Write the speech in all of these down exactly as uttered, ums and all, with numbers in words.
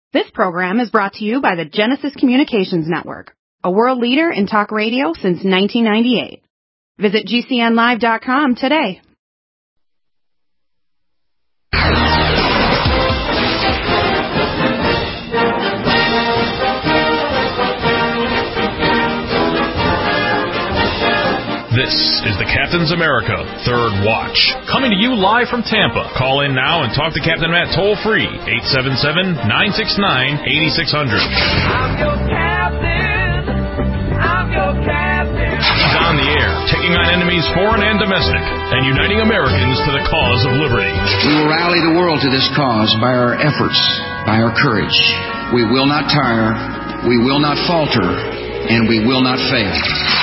This program is brought to you by the Genesis Communications Network, a world leader in talk radio since nineteen ninety-eight. Visit G C N live dot com today. This is the Captain's America Third Watch, coming to you live from Tampa. Call in now and talk to Captain Matt toll-free, eight seven seven, nine six nine, eight six zero zero. I'm your captain. I'm your captain. He's on the air, taking on enemies foreign and domestic, and uniting Americans to the cause of liberty. We will rally the world to this cause by our efforts, by our courage. We will not tire, we will not falter, and we will not fail.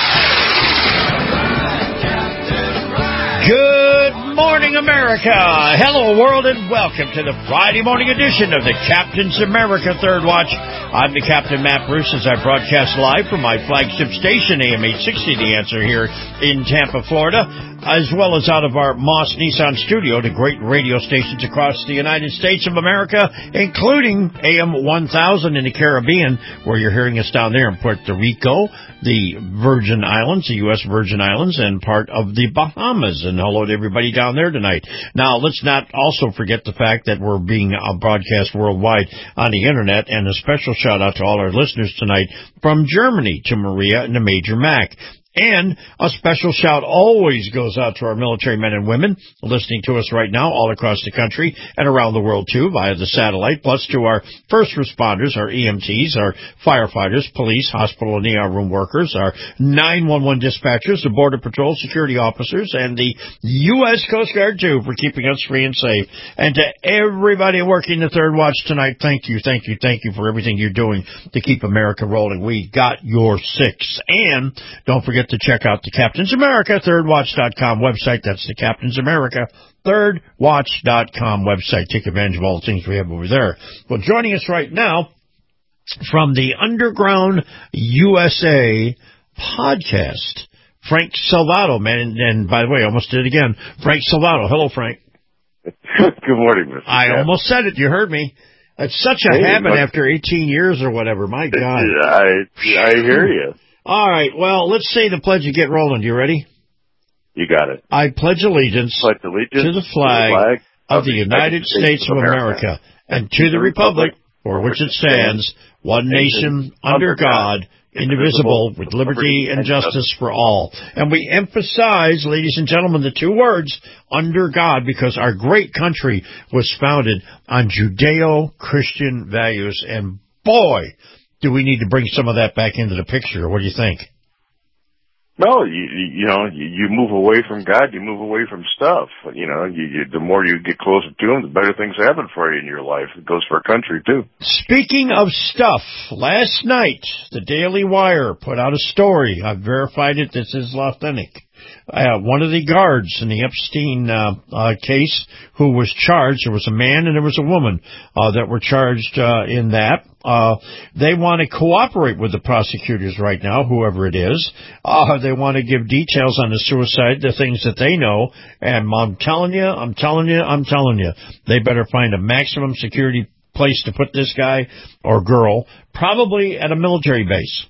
Good morning, America. Hello, world, and welcome to the Friday morning edition of the Captain's America Third Watch. I'm the Captain, Matt Bruce, as I broadcast live from my flagship station, A M eight sixty, The Answer, here in Tampa, Florida, as well as out of our Moss Nissan studio to great radio stations across the United States of America, including A M one thousand in the Caribbean, where you're hearing us down there in Puerto Rico, the Virgin Islands, the U S Virgin Islands, and part of the Bahamas. And hello to everybody down there tonight. Now, let's not also forget the fact that we're being broadcast worldwide on the Internet, and a special shout-out to all our listeners tonight from Germany, to Maria and to Major Mac. And a special shout always goes out to our military men and women listening to us right now all across the country and around the world, too, via the satellite, plus to our first responders, our E M Ts, our firefighters, police, hospital and E R room workers, our nine one one dispatchers, the Border Patrol security officers, and the U S Coast Guard, too, for keeping us free and safe. And to everybody working the Third Watch tonight, thank you, thank you, thank you for everything you're doing to keep America rolling. We got your six. And don't forget to check out the Captain's America Third Watch dot com website. That's the Captain's America Third Watch dot com website. Take advantage of all the things we have over there. Well, joining us right now from the Underground U S A podcast, Frank Salvato, man. And, and by the way, I almost did it again. Frank Salvato. Hello, Frank. Good morning, Mister I Cap. almost said it. You heard me. It's such a hey, habit but, after eighteen years or whatever. My God. I, I hear you. All right, well, let's say the pledge and get rolling. You ready? You got it. I pledge allegiance, pledge allegiance to the flag, to the flag of the United States, States of America, America and to the republic for which it stands, one nation, under God, indivisible, with liberty and justice for all. And we emphasize, ladies and gentlemen, the two words, under God, because our great country was founded on Judeo-Christian values. And boy, do we need to bring some of that back into the picture? What do you think? No, you, you know, you, you move away from God, you move away from stuff. You know, you, you, the more you get closer to Him, the better things happen for you in your life. It goes for a country, too. Speaking of stuff, last night, the Daily Wire put out a story. I've verified it. This is authentic. Uh, one of the guards in the Epstein uh, uh, case who was charged, there was a man and there was a woman uh, that were charged uh, in that. Uh, they want to cooperate with the prosecutors right now, whoever it is. Uh, they want to give details on the suicide, the things that they know. And I'm telling you, I'm telling you, I'm telling you, they better find a maximum security place to put this guy or girl, probably at a military base.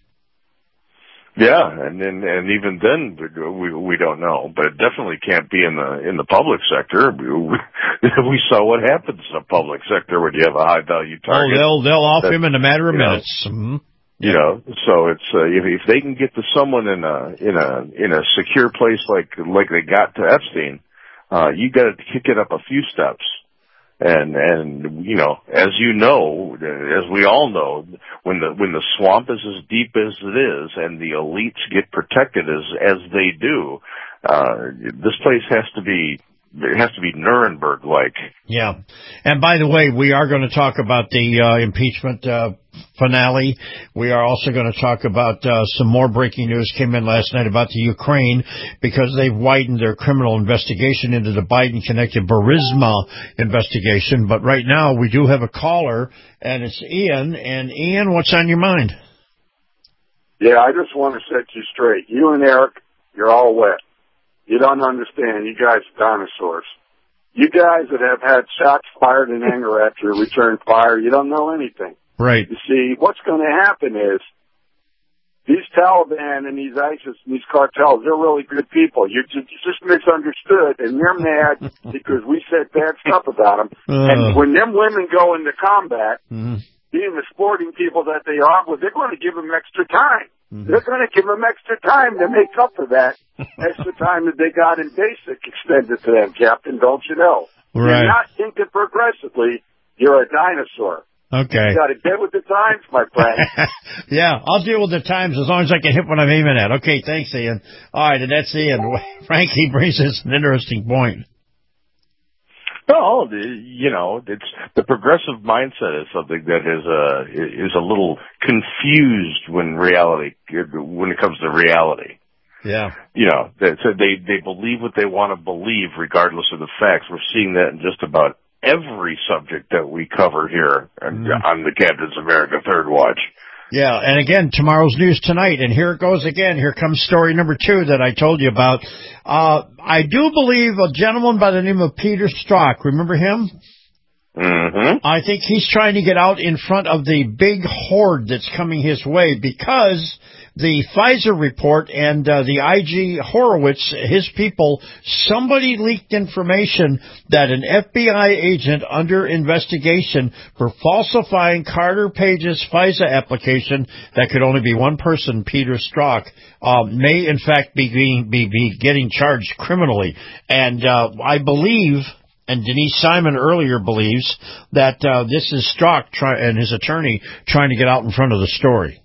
Yeah, and then and even then we we don't know, but it definitely can't be in the in the public sector. We, we saw what happens in the public sector when you have a high value target. Oh, they'll they'll off him in a matter of minutes. Know, mm-hmm. You know, so it's uh, if if they can get to someone in a in a in a secure place like like they got to Epstein, uh, you got to kick it up a few steps. And, and, you know, as you know, as we all know, when the, when the swamp is as deep as it is and the elites get protected as, as they do, uh, this place has to be, it has to be Nuremberg-like. Yeah. And by the way, we are going to talk about the, uh, impeachment, uh, finale. We are also going to talk about uh, some more breaking news came in last night about the Ukraine, because they've widened their criminal investigation into the Biden-connected Burisma investigation. But right now we do have a caller, and it's Ian. And Ian, what's on your mind? Yeah, I just want to set you straight. You and Eric, you're all wet. You don't understand. You guys are dinosaurs. You guys that have had shots fired in anger at you return fire, you don't know anything. Right. You see, what's going to happen is these Taliban and these ISIS and these cartels, they're really good people. You're just, you're just misunderstood, and they're mad because we said bad stuff about them. Uh. And when them women go into combat, mm-hmm. being the sporting people that they are, well, they're going to give them extra time. Mm-hmm. They're going to give them extra time to make up for that extra time that they got in basic extended to them, Captain, don't you know? Right. You're not thinking progressively. You're a dinosaur. Okay. You got to get with the times, my friend. Yeah, I'll deal with the times as long as I can hit what I'm aiming at. Okay, thanks, Ian. All right, and that's Ian. Frankie brings us an interesting point. Well, you know, it's the progressive mindset is something that is a is a little confused when reality when it comes to reality. Yeah. You know, they, so they they believe what they want to believe, regardless of the facts. We're seeing that in just about every subject that we cover here mm. on the Captain's America Third Watch. Yeah, and again, tomorrow's news tonight, and here it goes again. Here comes story number two that I told you about. Uh, I do believe a gentleman by the name of Peter Strzok, remember him? Mm-hmm. I think he's trying to get out in front of the big horde that's coming his way because the Pfizer report and uh, the I G Horowitz, his people, somebody leaked information that an F B I agent under investigation for falsifying Carter Page's Pfizer application, that could only be one person, Peter Strzok, uh, may in fact be, being, be, be getting charged criminally. And uh, I believe... And Denise Simon earlier believes that uh, this is Strzok try- and his attorney trying to get out in front of the story.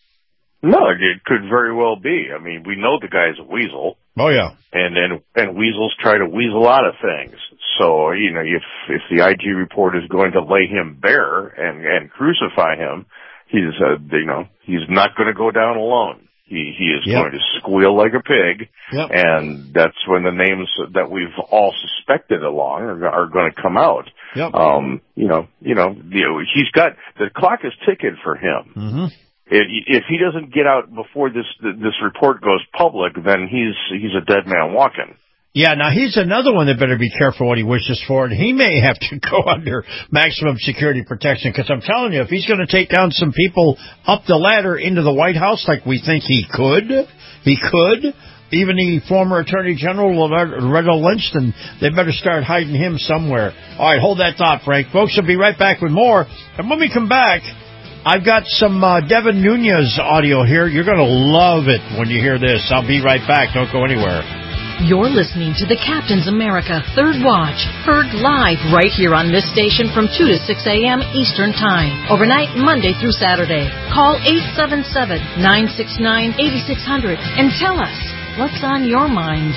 No, it could very well be. I mean, we know the guy's a weasel. Oh, yeah. And and, and weasels try to weasel out of things. So, you know, if if the I G report is going to lay him bare and, and crucify him, he's, uh, you know, he's not going to go down alone. He he is yep. going to squeal like a pig, yep. and that's when the names that we've all suspected along are, are going to come out. Yep. Um, you know, you know, you know, he's got the clock is ticking for him. Mm-hmm. If, if he doesn't get out before this this report goes public, then he's he's a dead man walking. Yeah, now he's another one that better be careful what he wishes for, and he may have to go under maximum security protection, because I'm telling you, if he's going to take down some people up the ladder into the White House like we think he could, he could, even the former Attorney General, Loretta Lynch, then they better start hiding him somewhere. All right, hold that thought, Frank. Folks, we'll be right back with more, and when we come back, I've got some uh, Devin Nunes audio here. You're going to love it when you hear this. I'll be right back. Don't go anywhere. You're listening to the Captain's America Third Watch, heard live right here on this station from two to six a.m. Eastern Time, overnight Monday through Saturday. Call eight seven seven, nine six nine, eight six zero zero and tell us what's on your mind.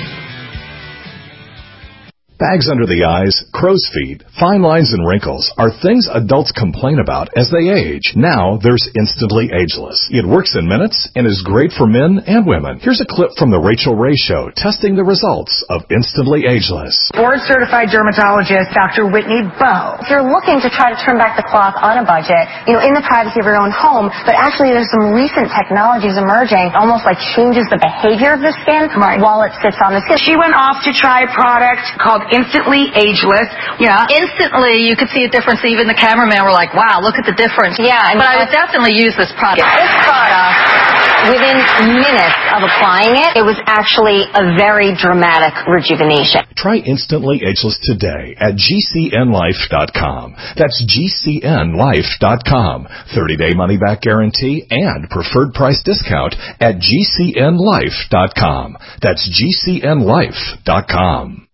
Bags under the eyes, crow's feet, fine lines, and wrinkles are things adults complain about as they age. Now there's Instantly Ageless. It works in minutes and is great for men and women. Here's a clip from the Rachel Ray Show testing the results of Instantly Ageless. Board-certified dermatologist Doctor Whitney Bowe. If you're looking to try to turn back the clock on a budget, you know, in the privacy of your own home, but actually there's some recent technologies emerging, almost like changes the behavior of the skin right. while it sits on the skin. She went off to try a product called Instantly Ageless. Yeah. Instantly, you could see a difference. Even the cameraman were like, wow, look at the difference. Yeah. And but I would definitely use this product. This product, within minutes of applying it, it was actually a very dramatic rejuvenation. Try Instantly Ageless today at G C N life dot com. That's G C N life dot com. thirty-day money-back guarantee and preferred price discount at G C N life dot com. That's G C N life dot com.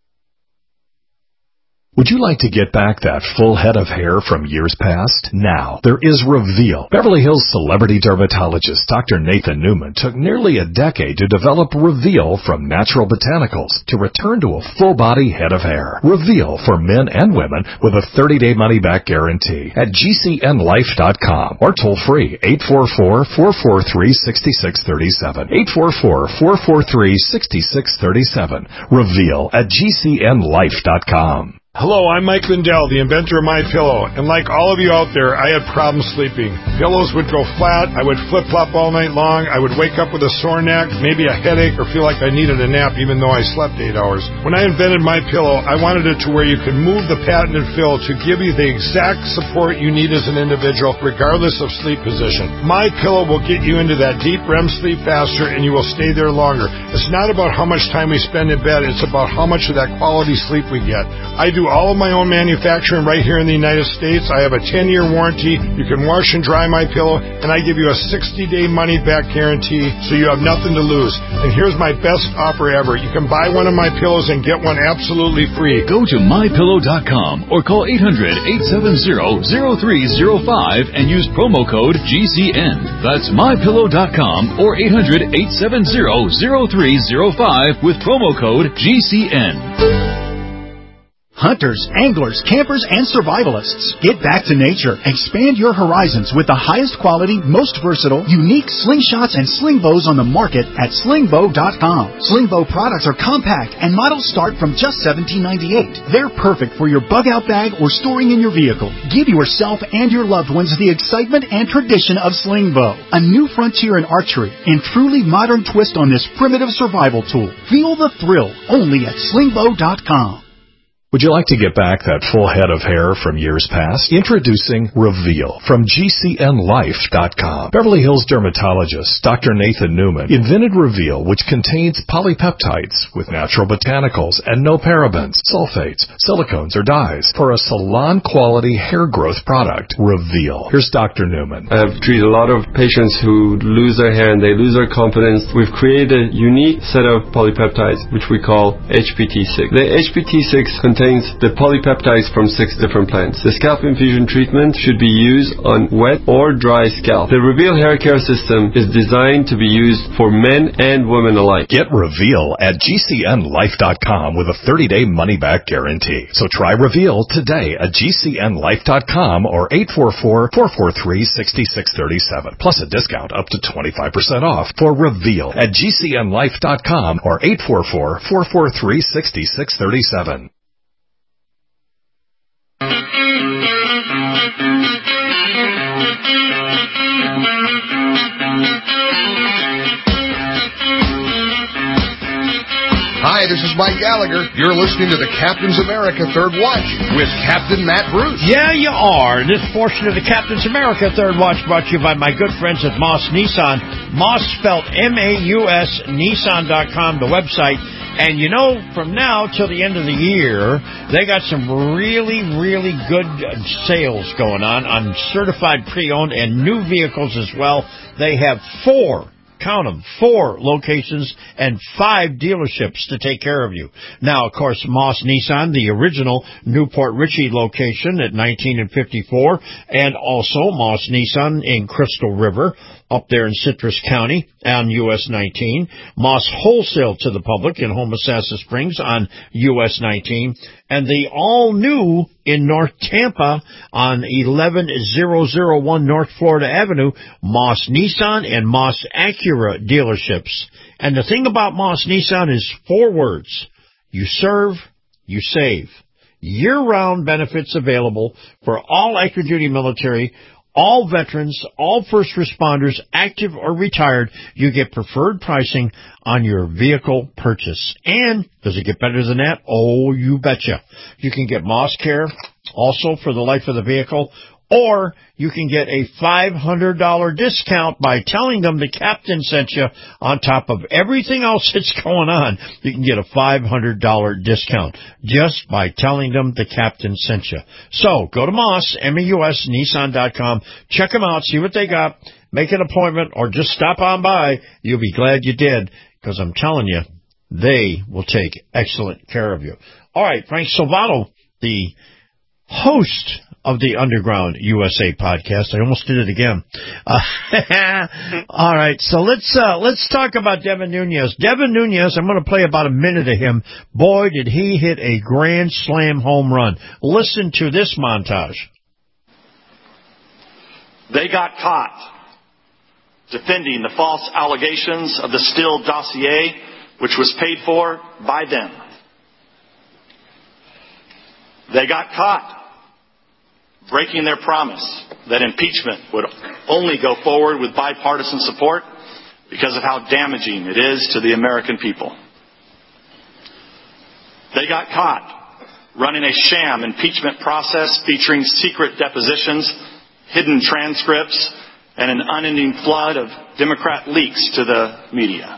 Would you like to get back that full head of hair from years past? Now, there is Reveal. Beverly Hills celebrity dermatologist Doctor Nathan Newman took nearly a decade to develop Reveal from natural botanicals to return to a full-body head of hair. Reveal for men and women with a thirty-day money-back guarantee at G C N life dot com or toll-free eight four four, four four three, six six three seven. eight four four, four four three, six six three seven. Reveal at G C N life dot com. Hello, I'm Mike Lindell, the inventor of MyPillow, and like all of you out there, I had problems sleeping. Pillows would go flat, I would flip-flop all night long, I would wake up with a sore neck, maybe a headache, or feel like I needed a nap even though I slept eight hours. When I invented MyPillow, I wanted it to where you could move the patented fill to give you the exact support you need as an individual, regardless of sleep position. MyPillow will get you into that deep R E M sleep faster, and you will stay there longer. It's not about how much time we spend in bed, it's about how much of that quality sleep we get. I do all of my own manufacturing right here in the United States. I have a ten-year warranty. You can wash and dry my pillow, and I give you a sixty-day money-back guarantee, so you have nothing to lose. And here's my best offer ever. You can buy one of my pillows and get one absolutely free. Go to my pillow dot com or call eight hundred, eight seven zero, zero three zero five and use promo code G C N. That's my pillow dot com or eight hundred, eight seven zero, zero three zero five with promo code G C N. Hunters, anglers, campers, and survivalists. Get back to nature. Expand your horizons with the highest quality, most versatile, unique slingshots and sling bows on the market at sling bow dot com. Sling bow products are compact and models start from just seventeen ninety-eight. They're perfect for your bug out bag or storing in your vehicle. Give yourself and your loved ones the excitement and tradition of sling bow. A new frontier in archery and truly modern twist on this primitive survival tool. Feel the thrill only at sling bow dot com. Would you like to get back that full head of hair from years past? Introducing Reveal from G C N life dot com. Beverly Hills dermatologist Doctor Nathan Newman invented Reveal, which contains polypeptides with natural botanicals and no parabens, sulfates, silicones, or dyes for a salon-quality hair growth product. Reveal. Here's Doctor Newman. I have treated a lot of patients who lose their hair and they lose their confidence. We've created a unique set of polypeptides, which we call H P T six. The H P T six contains the polypeptides from six different plants. The scalp infusion treatment should be used on wet or dry scalp. The Reveal hair care system is designed to be used for men and women alike. Get Reveal at G C N life dot com with a thirty-day money-back guarantee. So try Reveal today at G C N life dot com or eight four four, four four three, six six three seven. Plus a discount up to twenty-five percent off for Reveal at G C N life dot com or eight four four, four four three, six six three seven. Hi, this is Mike Gallagher. You're listening to the Captain's America Third Watch with Captain Matt Bruce. Yeah, you are. This portion of the Captain's America Third Watch brought to you by my good friends at Moss Nissan. Moss spelled M A U S, Nissan dot com, the website. And, you know, from now till the end of the year, they got some really, really good sales going on on certified pre-owned and new vehicles as well. They have four. Count them, four locations and five dealerships to take care of you. Now, of course, Moss Nissan, the original Newport Richey location at nineteen and fifty-four, and also Moss Nissan in Crystal River, up there in Citrus County on U S nineteen. Moss Wholesale to the public in Homosassa Springs on U S nineteen. And the all-new in North Tampa on eleven thousand one North Florida Avenue, Moss Nissan and Moss Acura dealerships. And the thing about Moss Nissan is four words. You serve, you save. Year-round benefits available for all active duty military, all veterans, all first responders, active or retired. You get preferred pricing on your vehicle purchase. And does it get better than that? Oh, you betcha. You can get Moss Care also for the life of the vehicle, or you can get a five hundred dollars discount by telling them the captain sent you on top of everything else that's going on. You can get a five hundred dollars discount just by telling them the captain sent you. So go to Moss, M A U S, Nissan dot com. Check them out, see what they got, make an appointment, or just stop on by. You'll be glad you did, because I'm telling you, they will take excellent care of you. All right, Frank Silvato, the host of the Underground U S A podcast. I almost did it again. Uh, all right, so let's uh, let's talk about Devin Nunes. Devin Nunes, I'm going to play about a minute of him. Boy, did he hit a grand slam home run. Listen to this montage. They got caught defending the false allegations of the Steele dossier, which was paid for by them. They got caught breaking their promise that impeachment would only go forward with bipartisan support because of how damaging it is to the American people. They got caught running a sham impeachment process featuring secret depositions, hidden transcripts, and an unending flood of Democrat leaks to the media.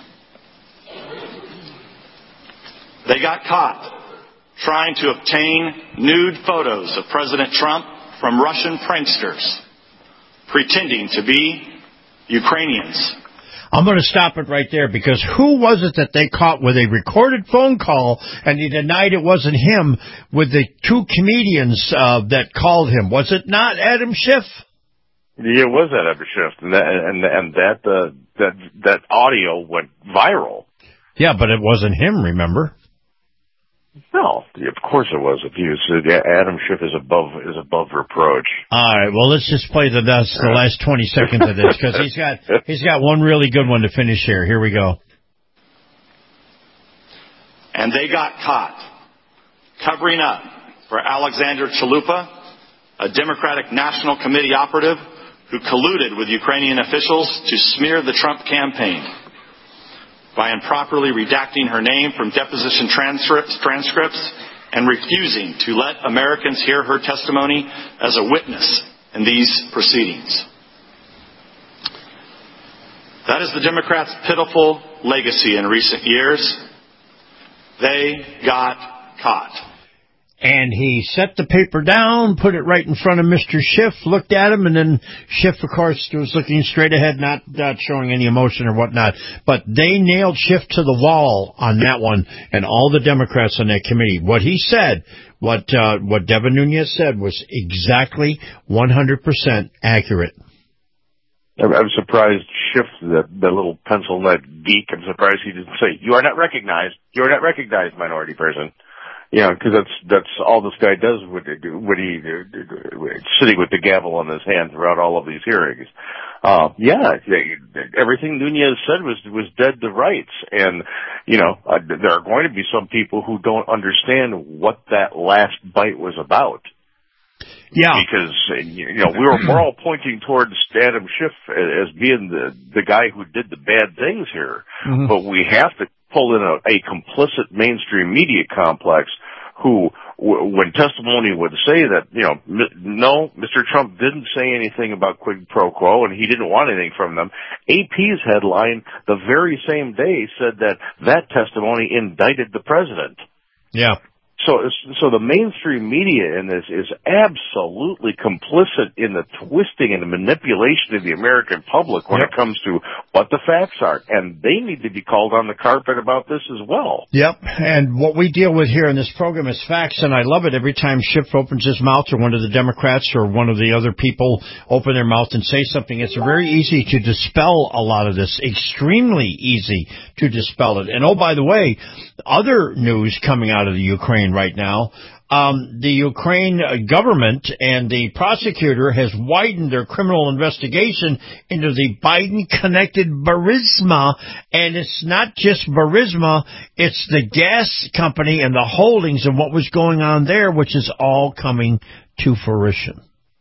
They got caught trying to obtain nude photos of President Trump from Russian pranksters, pretending to be Ukrainians. I'm going to stop it right there, because who was it that they caught with a recorded phone call, and he denied it wasn't him, with the two comedians uh, that called him? Was it not Adam Schiff? Yeah, it was Adam Schiff, and that and, and that uh, that that audio went viral. Yeah, but it wasn't him. Remember? No, of course it was. If he was, Adam Schiff is above is above reproach. All right, well, let's just play the last, the last twenty seconds of this, because he's got he's got one really good one to finish here. Here we go. And they got caught covering up for Alexander Chalupa, a Democratic National Committee operative who colluded with Ukrainian officials to smear the Trump campaign by improperly redacting her name from deposition transcripts, transcripts and refusing to let Americans hear her testimony as a witness in these proceedings. That is the Democrats' pitiful legacy in recent years. They got caught. And he set the paper down, put it right in front of Mister Schiff, looked at him, and then Schiff, of course, was looking straight ahead, not, not showing any emotion or whatnot. But they nailed Schiff to the wall on that one, and all the Democrats on that committee. What he said, what uh, what Devin Nunes said, was exactly one hundred percent accurate. I'm surprised Schiff, the, the little pencil neck geek, I'm surprised he didn't say, "You are not recognized. You are not recognized, minority person." You know, because that's that's all this guy does when, when he sitting with the gavel in his hand throughout all of these hearings. Uh, yeah, everything Nunes said was was dead to rights, and you know uh, there are going to be some people who don't understand what that last bite was about. Yeah, because you know we were we're all pointing towards Adam Schiff as being the the guy who did the bad things here, mm-hmm. but we have to pull in a, a complicit mainstream media complex who, w- when testimony would say that, you know, m- no, Mister Trump didn't say anything about quid pro quo and he didn't want anything from them. A P's headline the very same day said that that testimony indicted the president. Yeah. So, so the mainstream media in this is absolutely complicit in the twisting and the manipulation of the American public when yep. it comes to what the facts are, and they need to be called on the carpet about this as well. Yep, and what we deal with here in this program is facts, and I love it every time Schiff opens his mouth, or one of the Democrats or one of the other people open their mouth and say something. It's very easy to dispel a lot of this, extremely easy to dispel it. And oh, by the way, other news coming out of the Ukraine right now, um, the Ukraine government and the prosecutor has widened their criminal investigation into the Biden-connected Burisma, and it's not just Burisma, it's the gas company and the holdings and what was going on there, which is all coming to fruition.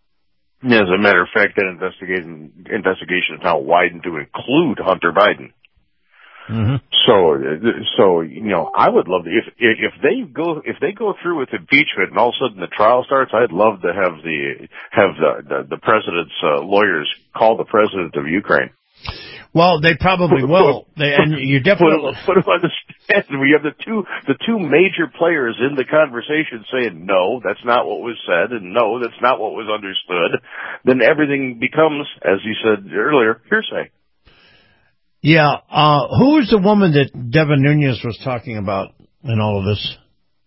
As a matter of fact, that investigation, investigation is now widened to include Hunter Biden. Mm-hmm. So, so you know, I would love to, if if they go if they go through with impeachment and all of a sudden the trial starts, I'd love to have the have the the, the president's uh, lawyers call the president of Ukraine. Well, they probably will. They, and you definitely put them on the stand. We have the two the two major players in the conversation saying no, that's not what was said, and no, that's not what was understood. Then everything becomes, as you said earlier, hearsay. Yeah, uh, who is the woman that Devin Nunes was talking about in all of this?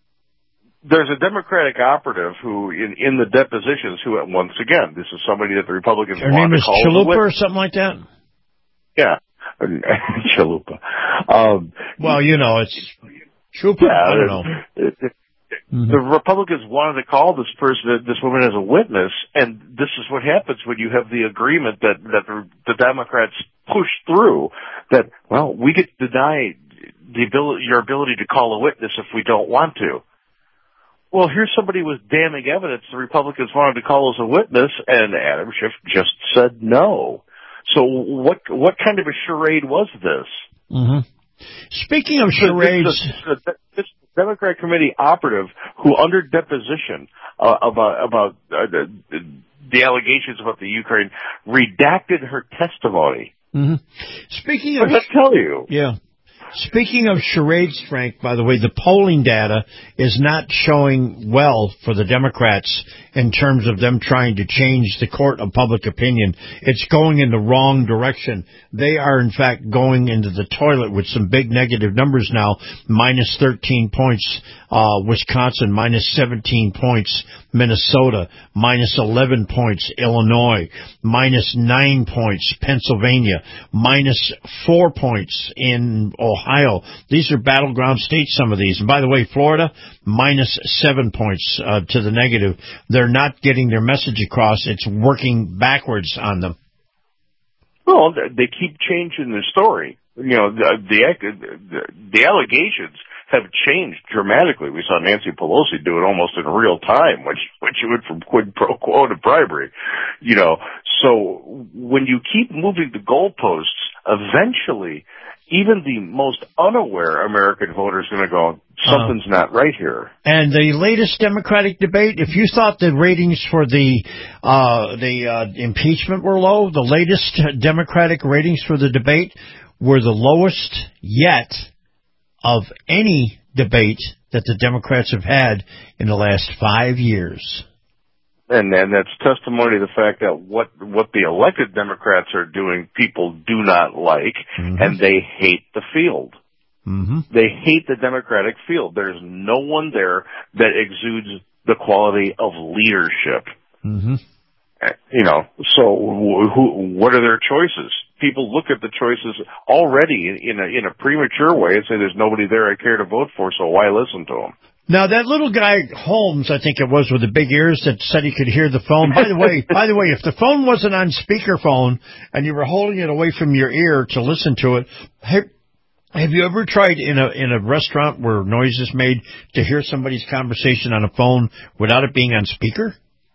There's a Democratic operative who, in, in the depositions, who, once again, this is somebody that the Republicans Her want name to is call Chalupa or something like that? Yeah, Chalupa. Um, well, you know, it's Chalupa, yeah, I don't know. It, it, Mm-hmm. The Republicans wanted to call this person, this woman, as a witness, and this is what happens when you have the agreement that that the, the Democrats push through. That well, we get denied the ability, your ability to call a witness if we don't want to. well, here's somebody with damning evidence the Republicans wanted to call as a witness, and Adam Schiff just said no. So what what kind of a charade was this? Mm-hmm. Speaking of charades... This, this, this Democrat committee operative who, under deposition uh, about, about uh, the, the allegations about the Ukraine, redacted her testimony. Mm-hmm. Speaking of... What did I tell you? Yeah. Speaking of charades, Frank, by the way, the polling data is not showing well for the Democrats in terms of them trying to change the court of public opinion. It's going in the wrong direction. They are, in fact, going into the toilet with some big negative numbers now. Minus thirteen points, uh, Wisconsin. Minus seventeen points, Minnesota. Minus eleven points, Illinois. Minus nine points, Pennsylvania. Minus four points in Ohio. These are battleground states, some of these. And by the way, Florida, minus seven points uh, to the negative. They're not getting their message across. It's working backwards on them. Well, they keep changing the story. You know, the the, the allegations have changed dramatically. We saw Nancy Pelosi do it almost in real time when she, when she went from quid pro quo to bribery. You know, so when you keep moving the goalposts, eventually even the most unaware American voter is going to go, something's uh, not right here. And the latest Democratic debate, if you thought the ratings for the uh, the uh, impeachment were low, the latest Democratic ratings for the debate were the lowest yet of any debate that the Democrats have had in the last five years. And and that's testimony to the fact that what what the elected Democrats are doing, people do not like, mm-hmm. and they hate the field. Mm-hmm. They hate the Democratic field. There's no one there that exudes the quality of leadership. Mm-hmm. You know, so who, what are their choices? People look at the choices already in a in a premature way and say, "There's nobody there I care to vote for, so why listen to them?" Now, that little guy, Holmes, I think it was, with the big ears that said he could hear the phone. By the way, by the way, if the phone wasn't on speakerphone and you were holding it away from your ear to listen to it, have, have you ever tried in a in a restaurant where noise is made to hear somebody's conversation on a phone without it being on speaker?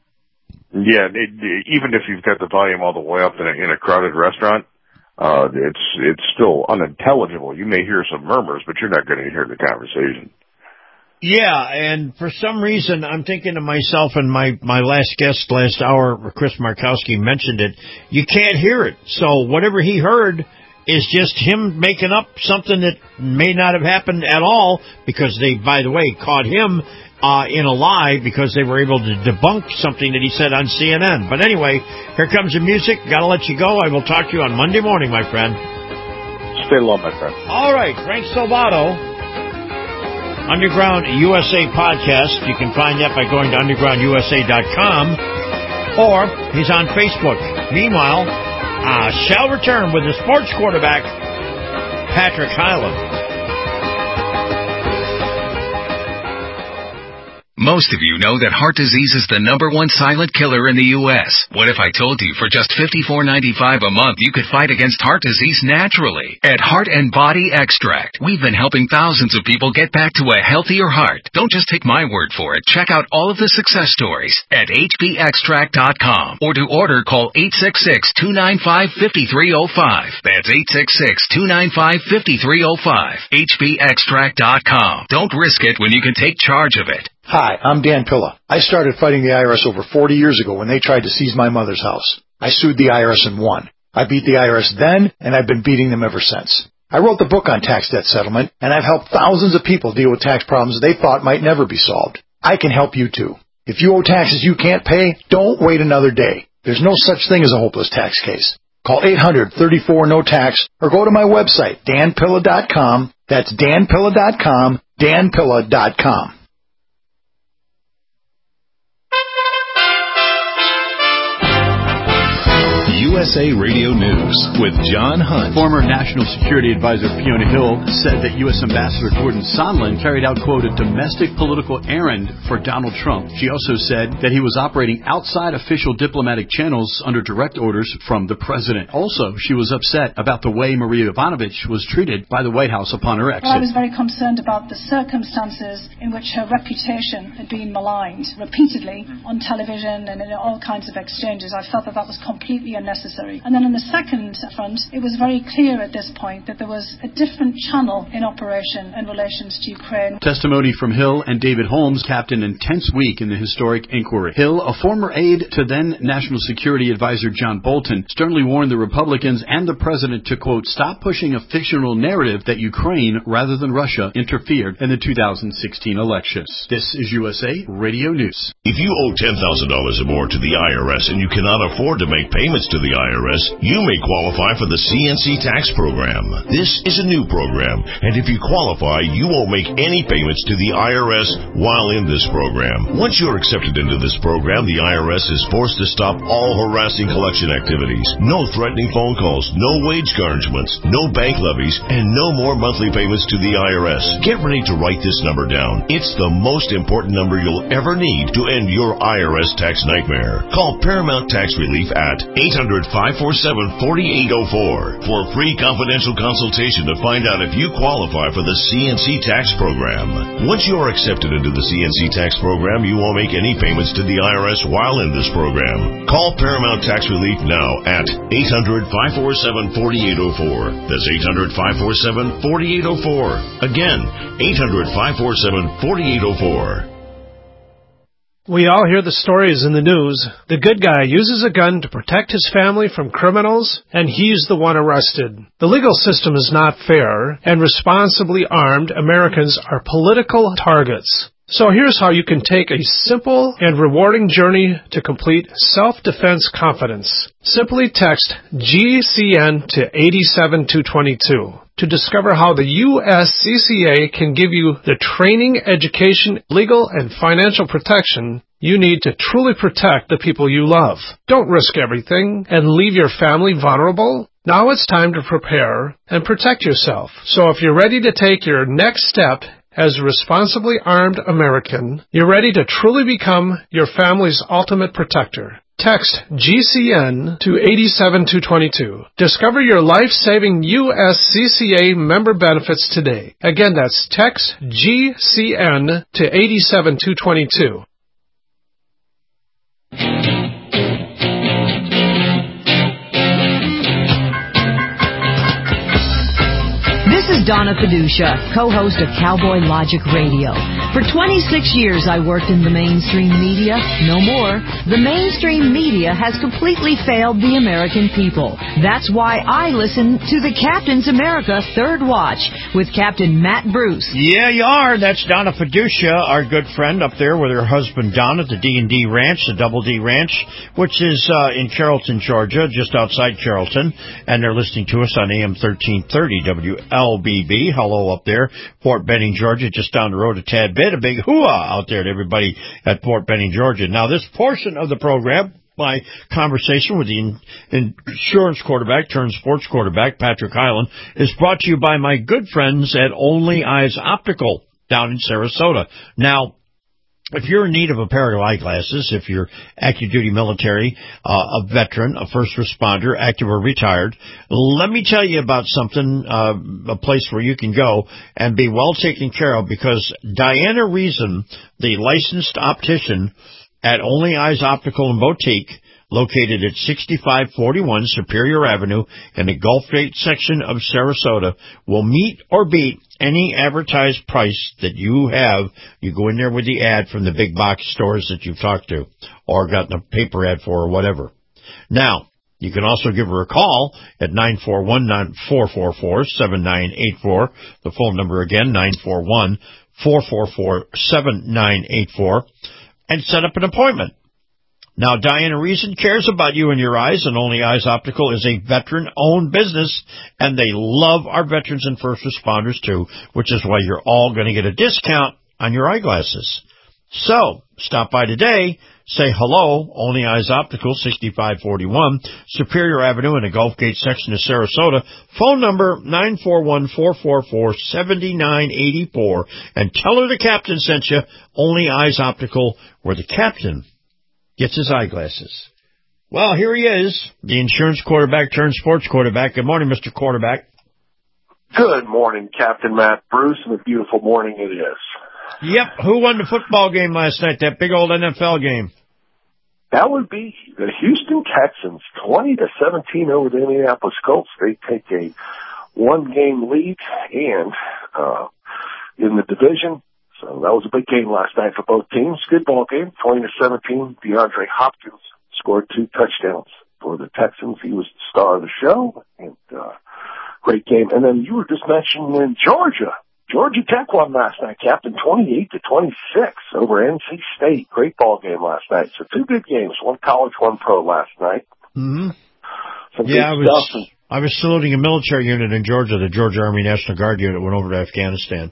Yeah, it, even if you've got the volume all the way up in a, in a crowded restaurant, uh, it's it's still unintelligible. You may hear some murmurs, but you're not going to hear the conversation. Yeah, and for some reason, I'm thinking to myself, and my, my last guest last hour, Chris Markowski, mentioned it, you can't hear it. So whatever he heard is just him making up something that may not have happened at all, because they, by the way, caught him uh, in a lie because they were able to debunk something that he said on C N N. But anyway, here comes the music. Got to let you go. I will talk to you on Monday morning, my friend. Stay low, my friend. All right, Frank Salvato. Underground U S A podcast. You can find that by going to underground U S A dot com, or he's on Facebook. Meanwhile, I shall return with the sports quarterback, Patrick Hyland. Most of you know that heart disease is the number one silent killer in the U S What if I told you for just fifty-four ninety-five a month you could fight against heart disease naturally? At Heart and Body Extract, we've been helping thousands of people get back to a healthier heart. Don't just take my word for it. Check out all of the success stories at H B extract dot com, or to order, call eight six six, two nine five, five three zero five. That's eight six six, two nine five, five three zero five. H B extract dot com. Don't risk it when you can take charge of it. Hi, I'm Dan Pilla. I started fighting the I R S over forty years ago when they tried to seize my mother's house. I sued the I R S and won. I beat the I R S then, and I've been beating them ever since. I wrote the book on tax debt settlement, and I've helped thousands of people deal with tax problems they thought might never be solved. I can help you too. If you owe taxes you can't pay, don't wait another day. There's no such thing as a hopeless tax case. Call eight hundred, thirty-four, no tax, or go to my website, dan pilla dot com. That's dan pilla dot com, dan pilla dot com. U S A Radio News with John Hunt. Former National Security Advisor Fiona Hill said that U S Ambassador Gordon Sondland carried out, quote, a domestic political errand for Donald Trump. She also said that he was operating outside official diplomatic channels under direct orders from the president. Also, she was upset about the way Maria Yovanovitch was treated by the White House upon her exit. Well, I was very concerned about the circumstances in which her reputation had been maligned repeatedly on television and in all kinds of exchanges. I felt that that was completely unnecessary. And then on the second front, it was very clear at this point that there was a different channel in operation in relations to Ukraine. Testimony from Hill and David Holmes capped an intense week in the historic inquiry. Hill, a former aide to then National Security Advisor John Bolton, sternly warned the Republicans and the president to, quote, stop pushing a fictional narrative that Ukraine, rather than Russia, interfered in the two thousand sixteen elections. This is U S A Radio News. If you owe ten thousand dollars or more to the I R S and you cannot afford to make payments to the I R S, you may qualify for the C N C tax program. This is a new program, and if you qualify, you won't make any payments to the I R S while in this program. Once you're accepted into this program, the I R S is forced to stop all harassing collection activities. No threatening phone calls, no wage garnishments, no bank levies, and no more monthly payments to the I R S. Get ready to write this number down. It's the most important number you'll ever need to end your I R S tax nightmare. Call Paramount Tax Relief at eight hundred, five four seven, four eight zero four for a free confidential consultation to find out if you qualify for the C N C tax program. Once you are accepted into the C N C tax program, you won't make any payments to the I R S while in this program. Call Paramount Tax Relief now at eight hundred, five four seven, four eight zero four. That's eight hundred, five four seven, four eight zero four. Again, eight hundred, five four seven, four eight zero four. We all hear the stories in the news. The good guy uses a gun to protect his family from criminals, and he's the one arrested. The legal system is not fair, and responsibly armed Americans are political targets. So here's how you can take a simple and rewarding journey to complete self-defense confidence. Simply text G C N to eight seven two two two to discover how the U S C C A can give you the training, education, legal, and financial protection you need to truly protect the people you love. Don't risk everything and leave your family vulnerable. Now it's time to prepare and protect yourself. So if you're ready to take your next step as a responsibly armed American, you're ready to truly become your family's ultimate protector. Text G C N to eight seven two two two. Discover your life-saving U S C C A member benefits today. Again, that's text G C N to eight seven two two two. This is Donna Fiducia, co-host of Cowboy Logic Radio. For twenty-six years, I worked in the mainstream media. No more. The mainstream media has completely failed the American people. That's why I listen to the Captain's America Third Watch with Captain Matt Bruce. Yeah, you are. That's Donna Fiducia, our good friend up there with her husband Don at the D and D Ranch, the Double D Ranch, which is uh, in Carrollton, Georgia, just outside Carrollton. And they're listening to us on A M thirteen thirty W L B B. Hello up there. Fort Benning, Georgia, just down the road a tad bit. A big hoo-ah out there to everybody at Fort Benning, Georgia. Now, this portion of the program, my conversation with the in- insurance quarterback turned sports quarterback, Patrick Hyland, is brought to you by my good friends at Only Eyes Optical down in Sarasota. Now, if you're in need of a pair of eyeglasses, if you're active duty military, uh, a veteran, a first responder, active or retired, let me tell you about something, uh, a place where you can go and be well taken care of, because Diana Reason, the licensed optician at Only Eyes Optical and Boutique, located at sixty-five forty-one Superior Avenue in the Gulf Gate section of Sarasota, will meet or beat any advertised price that you have. You go in there with the ad from the big box stores that you've talked to or gotten a paper ad for or whatever. Now, you can also give her a call at nine four one, four four four, seven nine eight four. The phone number again, nine four one, four four four, seven nine eight four, and set up an appointment. Now, Diana Reason cares about you and your eyes, and Only Eyes Optical is a veteran-owned business, and they love our veterans and first responders, too, which is why you're all going to get a discount on your eyeglasses. So, stop by today. Say hello, Only Eyes Optical, sixty-five forty-one Superior Avenue in the Gulf Gate section of Sarasota. Phone number nine four one, four four four, seven nine eight four. And tell her the captain sent you. Only Eyes Optical, where the captain gets his eyeglasses. Well, here he is, the insurance quarterback turned sports quarterback. Good morning, Mister Quarterback. Good morning, Captain Matt Bruce, and a beautiful morning it is. Yep. Who won the football game last night, that big old N F L game? That would be the Houston Texans, twenty to seventeen over the Indianapolis Colts. They take a one-game lead and uh, in the division. So that was a big game last night for both teams. Good ball game, twenty to seventeen. DeAndre Hopkins scored two touchdowns for the Texans. He was the star of the show, and uh, great game. And then you were just mentioning in Georgia. Georgia Tech won last night, Captain, twenty-eight to twenty-six over N C State. Great ball game last night. So two good games, one college, one pro last night. Mm-hmm. Some yeah, I good was stuff. I was saluting a military unit in Georgia, the Georgia Army National Guard unit, went over to Afghanistan.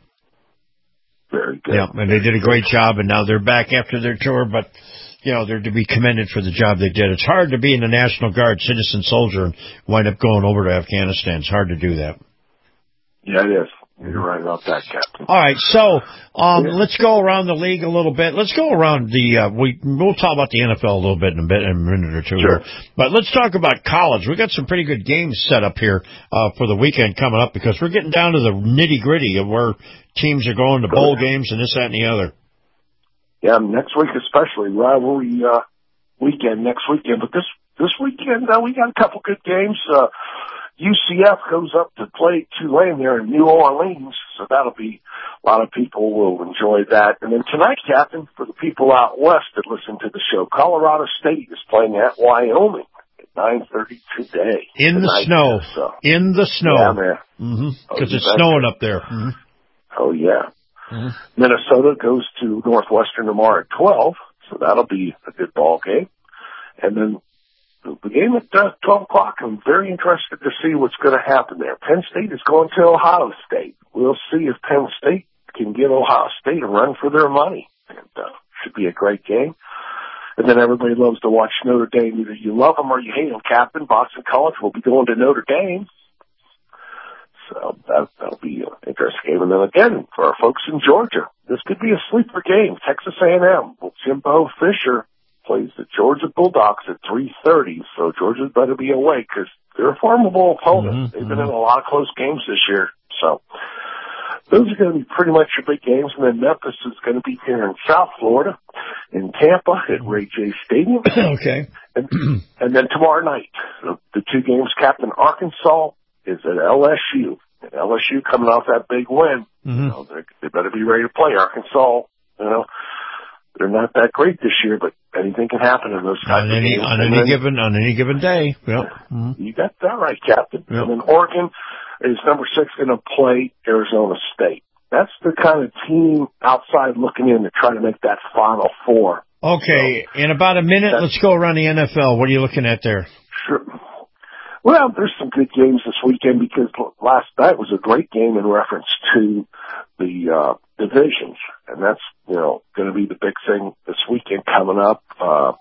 Very good. Yeah, and they did a great job, and now they're back after their tour, but, you know, they're to be commended for the job they did. It's hard to be in the National Guard, citizen soldier, and wind up going over to Afghanistan. It's hard to do that. Yeah, it is. You're right about that, Captain. All right, so um, yeah. let's go around the league a little bit. Let's go around the uh, we we'll talk about the N F L a little bit in a bit in a minute or two. Sure. Here. But let's talk about college. We got some pretty good games set up here uh, for the weekend coming up because we're getting down to the nitty gritty of where teams are going to bowl games and this, that, and the other. Yeah, next week especially rivalry uh, weekend next weekend. But this this weekend uh, we got a couple good games. Uh, U C F goes up to play Tulane there in New Orleans, so that'll be, a lot of people will enjoy that. And then tonight, Captain, for the people out west that listen to the show, Colorado State is playing at Wyoming at nine thirty today. In the tonight, snow. So. In the snow. Yeah, man. Mm-hmm. Because oh, it's snowing up there. Mm-hmm. Oh, yeah. Mm-hmm. Minnesota goes to Northwestern tomorrow at twelve, so that'll be a good ball game. And then the game at uh, twelve o'clock, I'm very interested to see what's going to happen there. Penn State is going to Ohio State. We'll see if Penn State can give Ohio State a run for their money. And uh, should be a great game. And then everybody loves to watch Notre Dame. Either you love them or you hate them, Captain. Boston College will be going to Notre Dame. So that, that'll be an interesting game. And then again, for our folks in Georgia, this could be a sleeper game. Texas A and M. Well, Jimbo Fisher plays the Georgia Bulldogs at three thirty, so Georgia's better be awake because they're a formidable opponent. Mm-hmm, They've mm-hmm. been in a lot of close games this year. So those are going to be pretty much your big games. And then Memphis is going to be here in South Florida, in Tampa at Ray J Stadium. Okay. And, and then tomorrow night, the, the two games, Captain, Arkansas is at L S U. And L S U coming off that big win. Mm-hmm. You know, they better be ready to play. Arkansas, you know, they're not that great this year, but anything can happen in those types on of any games. on and any then, given on any given day. Yep. Mm-hmm. You got that right, Captain. Yep. And then Oregon is number six going to play Arizona State. That's the kind of team outside looking in to try to make that Final Four. Okay, so, in about a minute, let's go around the N F L. What are you looking at there? Sure. Well, there's some good games this weekend because last night was a great game in reference to the uh, divisions, and that's, you know, going to be the big thing this weekend coming up. Uh,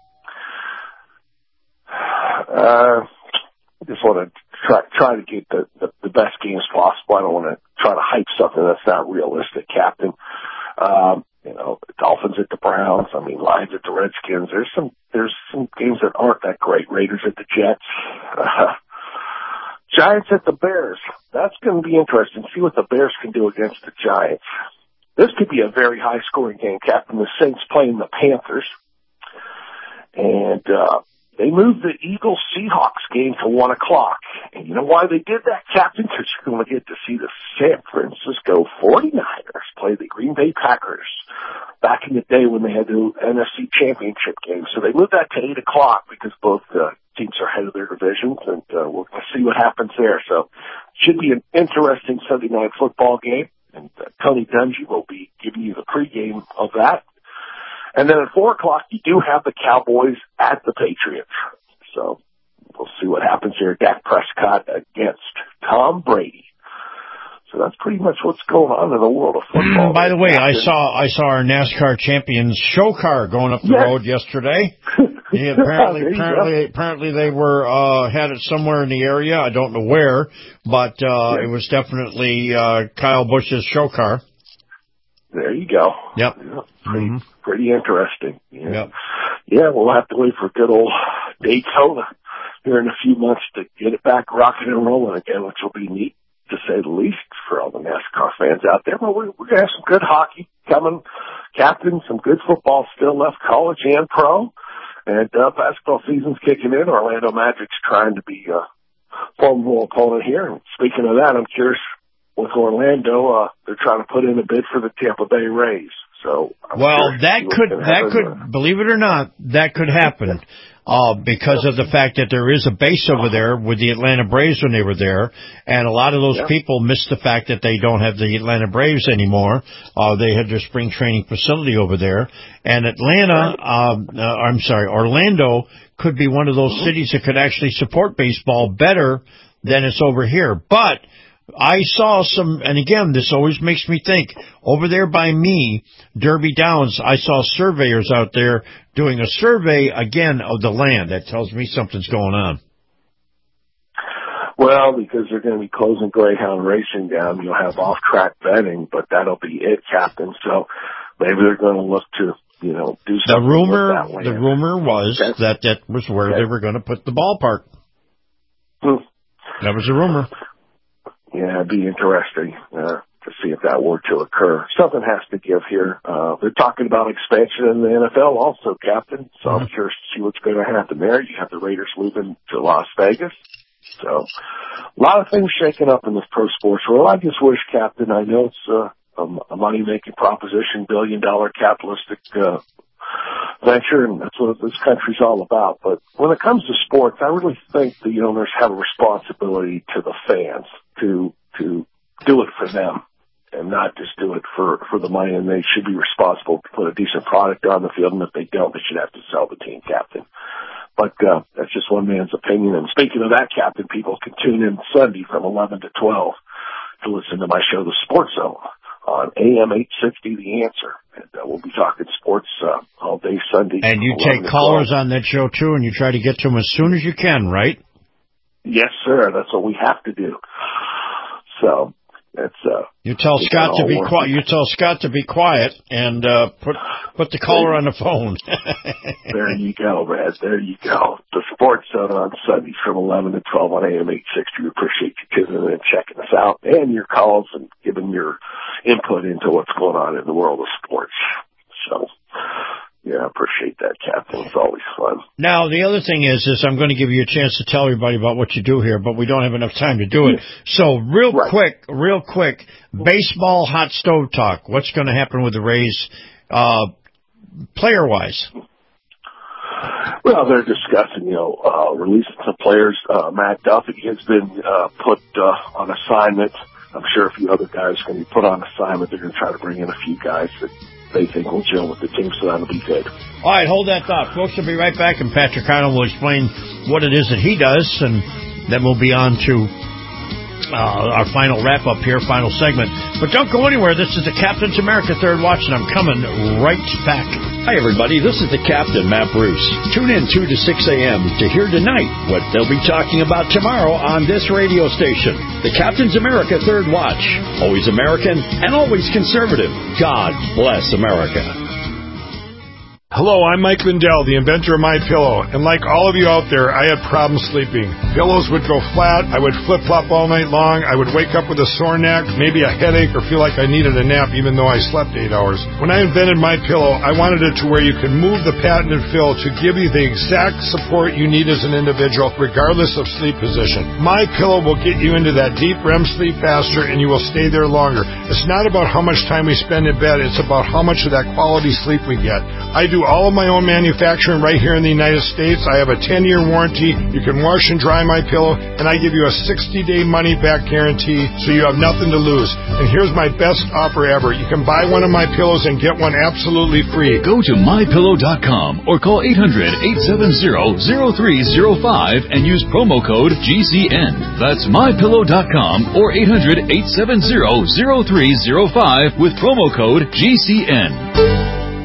uh, I just want to try try to get the, the, the best games possible. I don't want to try to hype something that's not realistic, Captain. Um, you know, the Dolphins at the Browns. I mean, Lions at the Redskins. There's some there's some games that aren't that great. Raiders at the Jets. Uh, Giants at the Bears. That's going to be interesting. See what the Bears can do against the Giants. This could be a very high-scoring game, Captain. The Saints playing the Panthers. And uh they moved the Eagles-Seahawks game to one o'clock. And you know why they did that, Captain? Because you're going to get to see the San Francisco forty-niners play the Green Bay Packers back in the day when they had the N F C Championship game. So they moved that to eight o'clock because both uh, teams are ahead of their divisions, and uh, we're going to see what happens there. So it should be an interesting Sunday night football game, and uh, Tony Dungy will be giving you the pregame of that. And then at four o'clock, you do have the Cowboys at the Patriots. So we'll see what happens here. Dak Prescott against Tom Brady. So that's pretty much what's going on in the world of football. By the way, I saw I saw our NASCAR champions show car going up the yes. road yesterday. Yeah, apparently, apparently, apparently they were uh, had it somewhere in the area. I don't know where, but uh, yeah. it was definitely uh, Kyle Busch's show car. There you go. Yep. Yeah, pretty, mm-hmm. pretty interesting. Yeah. Yep. Yeah, we'll have to wait for good old Daytona here in a few months to get it back rocking and rolling again, which will be neat, to say the least, for all the NASCAR fans out there. But we're, we're going to have some good hockey coming, Captain, some good football still left, college and pro. And uh, basketball season's kicking in. Orlando Magic's trying to be a formidable opponent here. And speaking of that, I'm curious, with Orlando, uh, they're trying to put in a bid for the Tampa Bay Rays. So, I'm well, that could, that could, there. believe it or not, that could happen. Uh, because of the fact that there is a base over there with the Atlanta Braves when they were there, and a lot of those yeah. people miss the fact that they don't have the Atlanta Braves anymore. Uh, they had their spring training facility over there, and Atlanta, um, uh, I'm sorry, Orlando could be one of those mm-hmm. cities that could actually support baseball better than it's over here. But I saw some, and again, this always makes me think, over there by me, Derby Downs, I saw surveyors out there doing a survey, again, of the land. That tells me something's going on. Well, because they're going to be closing Greyhound Racing down, you'll have off-track betting, but that'll be it, Captain. So maybe they're going to look to, you know, do something the rumor, with that land. The rumor was okay. that that was where okay. they were going to put the ballpark. Hmm. That was a rumor. Yeah, it'd be interesting uh, to see if that were to occur. Something has to give here. Uh, they're talking about expansion in the N F L also, Captain. So mm-hmm. I'm curious to see what's going to happen there. You have the Raiders moving to Las Vegas. So a lot of things shaking up in this pro sports world. I just wish, Captain, I know it's uh, a, a money-making proposition, billion-dollar capitalistic uh, venture, and that's what this country's all about. But when it comes to sports, I really think the owners have a responsibility to the fans to to do it for them and not just do it for, for the money. And they should be responsible to put a decent product on the field, and if they don't, they should have to sell the team, Captain. But uh, that's just one man's opinion. And speaking of that, Captain, people can tune in Sunday from eleven to twelve to listen to my show, The Sports Zone, on A M eight sixty, The Answer. And uh, we'll be talking sports uh, all day Sunday. And you take callers on that show, too, and you try to get to them as soon as you can, right? Yes, sir. That's what we have to do. So that's uh. You tell Scott to be quiet. You tell Scott to be quiet and uh, put put the caller on the phone. There you go, Brad. There you go. The Sports Zone on Sundays from eleven to twelve on A M eight sixty. We appreciate you tuning in and checking us out, and your calls and giving your input into what's going on in the world of sports. So. Yeah, I appreciate that, Captain. It's always fun. Now, the other thing is, is I'm going to give you a chance to tell everybody about what you do here, but we don't have enough time to do it. So, real right. quick, real quick, baseball hot stove talk. What's going to happen with the Rays, uh, player-wise? Well, they're discussing, you know, uh, releasing some players. Uh, Matt Duffy has been uh, put uh, on assignment. I'm sure a few other guys are going to be put on assignment. They're going to try to bring in a few guys that they think will gel with the team, so that'll be good. All right, hold that thought. Folks, we'll be right back, and Patrick Arnold will explain what it is that he does, and then we'll be on to uh, our final wrap-up here, final segment. But don't go anywhere. This is the Captain's America Third Watch, and I'm coming right back. Hi, everybody. This is the Captain, Matt Bruce. Tune in two to six a.m. to hear tonight what they'll be talking about tomorrow on this radio station. The Captain's America Third Watch. Always American and always conservative. God bless America. Hello, I'm Mike Lindell, the inventor of MyPillow, and like all of you out there, I had problems sleeping. Pillows would go flat, I would flip-flop all night long, I would wake up with a sore neck, maybe a headache, or feel like I needed a nap even though I slept eight hours. When I invented MyPillow, I wanted it to where you could move the patented fill to give you the exact support you need as an individual, regardless of sleep position. MyPillow will get you into that deep R E M sleep faster, and you will stay there longer. It's not about how much time we spend in bed, it's about how much of that quality sleep we get. I do do all of my own manufacturing right here in the United States. I have a ten-year warranty. You can wash and dry my pillow, and I give you a sixty-day money-back guarantee, so you have nothing to lose. And here's my best offer ever. You can buy one of my pillows and get one absolutely free. Go to my pillow dot com or call eight hundred, eight seven zero, zero three zero five and use promo code G C N. That's my pillow dot com or eight hundred, eight seven zero, zero three zero five with promo code G C N.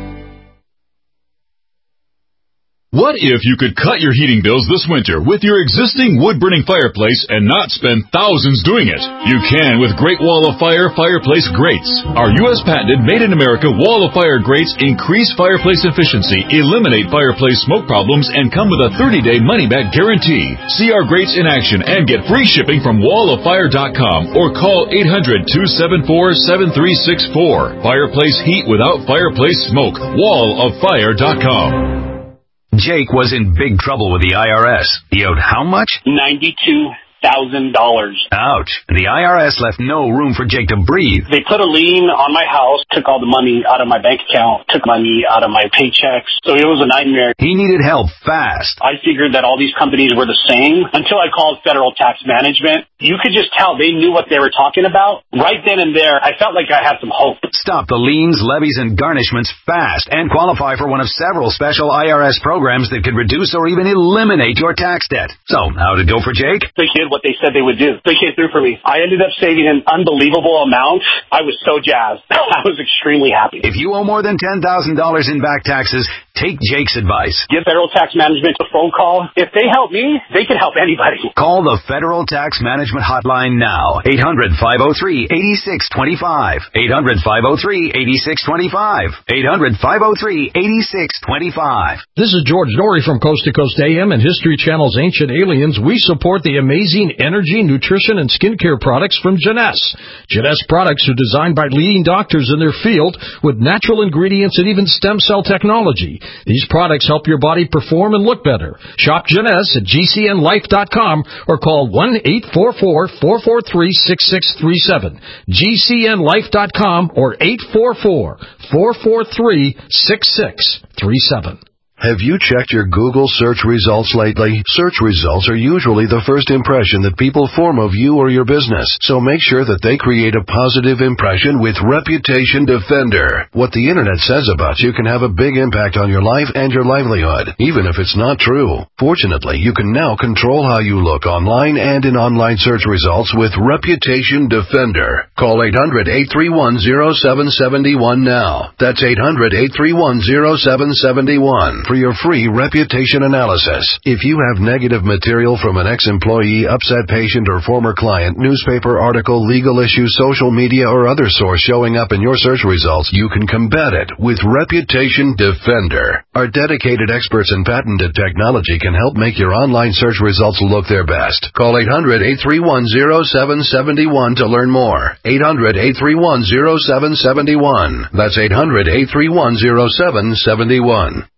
What if you could cut your heating bills this winter with your existing wood-burning fireplace and not spend thousands doing it? You can with Great Wall of Fire fireplace grates. Our U S patented made-in-America Wall of Fire grates increase fireplace efficiency, eliminate fireplace smoke problems, and come with a thirty-day money-back guarantee. See our grates in action and get free shipping from wall of fire dot com or call eight hundred, two seven four, seven three six four. Fireplace heat without fireplace smoke. wall of fire dot com. Jake was in big trouble with the I R S. He owed how much? ninety-two thousand dollars. Ouch. The I R S left no room for Jake to breathe. They put a lien on my house, took all the money out of my bank account, took money out of my paychecks. So it was a nightmare. He needed help fast. I figured that all these companies were the same until I called Federal Tax Management. You could just tell they knew what they were talking about. Right then and there, I felt like I had some hope. Stop the liens, levies, and garnishments fast and qualify for one of several special I R S programs that could reduce or even eliminate your tax debt. So, how'd it go for Jake? They did what they said they would do. They came through for me. I ended up saving an unbelievable amount. I was so jazzed. I was extremely happy. If you owe more than ten thousand dollars in back taxes, take Jake's advice. Give Federal Tax Management a phone call. If they help me, they can help anybody. Call the Federal Tax Management Hotline now. eight hundred, five oh three, eight six two five. eight hundred, five oh three, eight six two five. eight hundred, five oh three, eight six two five. This is George Norrie from Coast to Coast A M and History Channel's Ancient Aliens. We support the amazing energy, nutrition, and skincare products from Jeunesse. Jeunesse products are designed by leading doctors in their field with natural ingredients and even stem cell technology. These products help your body perform and look better. Shop Jeunesse at G C N life dot com or call one eight four four, four four three, six six three seven. G C N life dot com or eight four four, four four three, six six three seven. Have you checked your Google search results lately? Search results are usually the first impression that people form of you or your business, so make sure that they create a positive impression with Reputation Defender. What the internet says about you can have a big impact on your life and your livelihood, even if it's not true. Fortunately, you can now control how you look online and in online search results with Reputation Defender. Call eight hundred, eight three one, zero seven seven one now. That's eight hundred, eight three one, zero seven seven one. For your free reputation analysis. If you have negative material from an ex-employee, upset patient, or former client, newspaper article, legal issue, social media, or other source showing up in your search results, you can combat it with Reputation Defender. Our dedicated experts in patented technology can help make your online search results look their best. Call eight hundred, eight three one, zero seven seven one to learn more. eight hundred, eight three one, zero seven seven one. That's eight hundred, eight three one, zero seven seven one.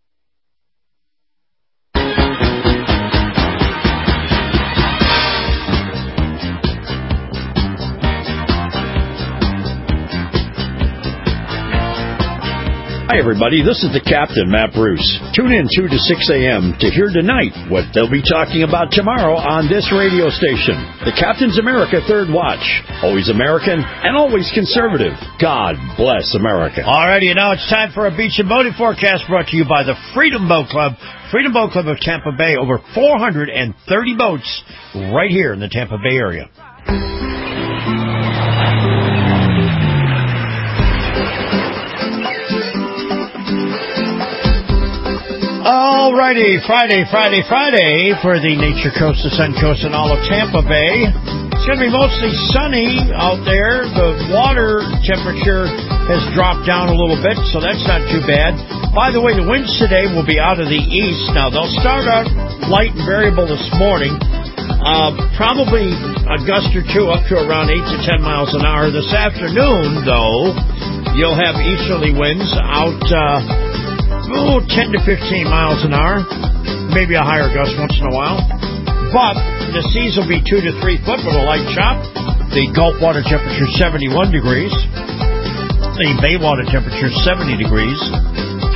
Hi, everybody. This is the Captain, Matt Bruce. Tune in two to six a.m. to hear tonight what they'll be talking about tomorrow on this radio station. The Captain's America Third Watch. Always American and always conservative. God bless America. Alrighty, now it's time for a beach and boating forecast brought to you by the Freedom Boat Club. Freedom Boat Club of Tampa Bay. Over four hundred thirty boats right here in the Tampa Bay area. Alrighty, Friday, Friday, Friday for the Nature Coast, the Sun Coast, and all of Tampa Bay. It's going to be mostly sunny out there. The water temperature has dropped down a little bit, so that's not too bad. By the way, the winds today will be out of the east. Now, they'll start out light and variable this morning. Uh, probably a gust or two up to around eight to ten miles an hour. This afternoon, though, you'll have easterly winds out... Uh, Oh, ten to fifteen miles an hour, maybe a higher gust once in a while. But the seas will be two to three foot with a light chop. The Gulf water temperature seventy-one degrees. The Bay water temperature seventy degrees.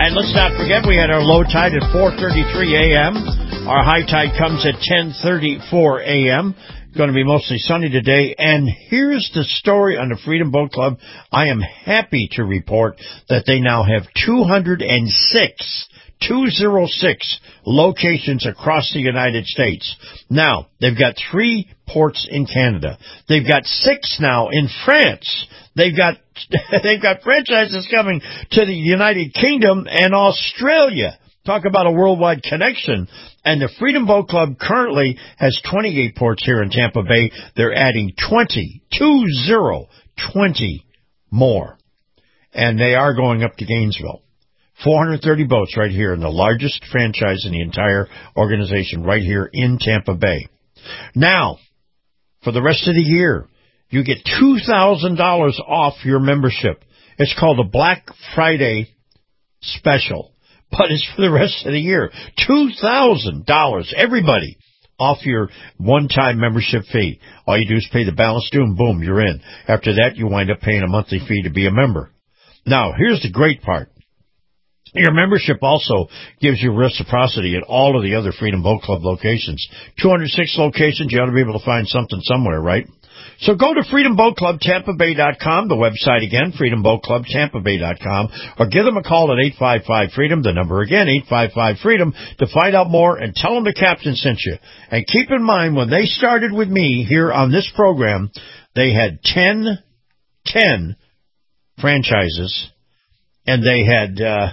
And let's not forget, we had our low tide at four thirty-three a.m. Our high tide comes at ten thirty-four a.m. Going to be mostly sunny today. And here's the story on the Freedom Boat Club. I am happy to report that they now have two hundred six, two hundred six locations across the United States. Now, they've got three ports in Canada. They've got six now in France. They've got they've got franchises coming to the United Kingdom and Australia. Talk about a worldwide connection. And the Freedom Boat Club currently has twenty-eight ports here in Tampa Bay. They're adding twenty, two zero, twenty more. And they are going up to Gainesville. four hundred thirty boats right here in the largest franchise in the entire organization right here in Tampa Bay. Now, for the rest of the year, you get two thousand dollars off your membership. It's called a Black Friday special. But it's for the rest of the year. two thousand dollars, everybody, off your one-time membership fee. All you do is pay the balance due, and boom, you're in. After that, you wind up paying a monthly fee to be a member. Now, here's the great part. Your membership also gives you reciprocity at all of the other Freedom Boat Club locations. two hundred six locations, you ought to be able to find something somewhere, right? So go to freedom boat club tampa bay dot com, the website again, freedom boat club tampa bay dot com, or give them a call at eight five five freedom, the number again, eight five five freedom, to find out more, and tell them the captain sent you. And keep in mind, when they started with me here on this program, they had ten, ten franchises, and they had uh,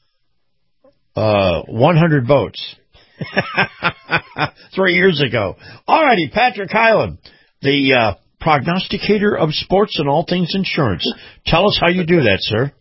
uh, one hundred boats three years ago. All righty, Patrick Hyland, the uh, prognosticator of sports and all things insurance. Tell us how you do that, sir.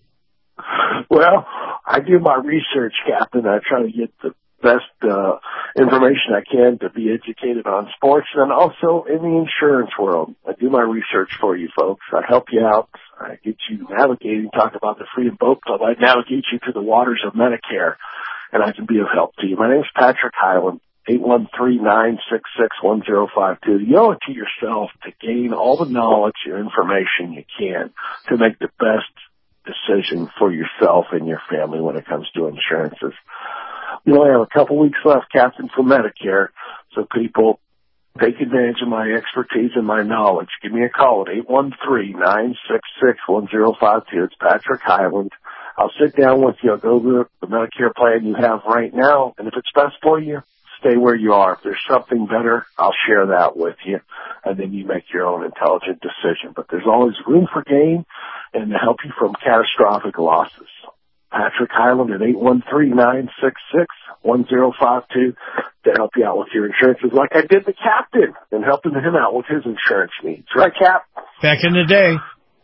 Well, I do my research, Captain. I try to get the best uh, information I can to be educated on sports and also in the insurance world. I do my research for you folks. I help you out. I get you navigating, talk about the Freedom Boat Club. I navigate you through the waters of Medicare, and I can be of help to you. My name's Patrick Hyland. eight one three, nine six six, one zero five two. You owe it to yourself to gain all the knowledge and information you can to make the best decision for yourself and your family when it comes to insurances. We only have a couple weeks left, Captain, for Medicare, so people take advantage of my expertise and my knowledge. Give me a call at eight one three, nine six six, one zero five two. It's Patrick Hyland. I'll sit down with you. I'll go over the Medicare plan you have right now, and if it's best for you, stay where you are. If there's something better, I'll share that with you, and then you make your own intelligent decision. But there's always room for gain and to help you from catastrophic losses. Patrick Hyland at eight one three, nine six six, one zero five two to help you out with your insurances like I did the captain and helping him out with his insurance needs. Right, Cap? Back in the day.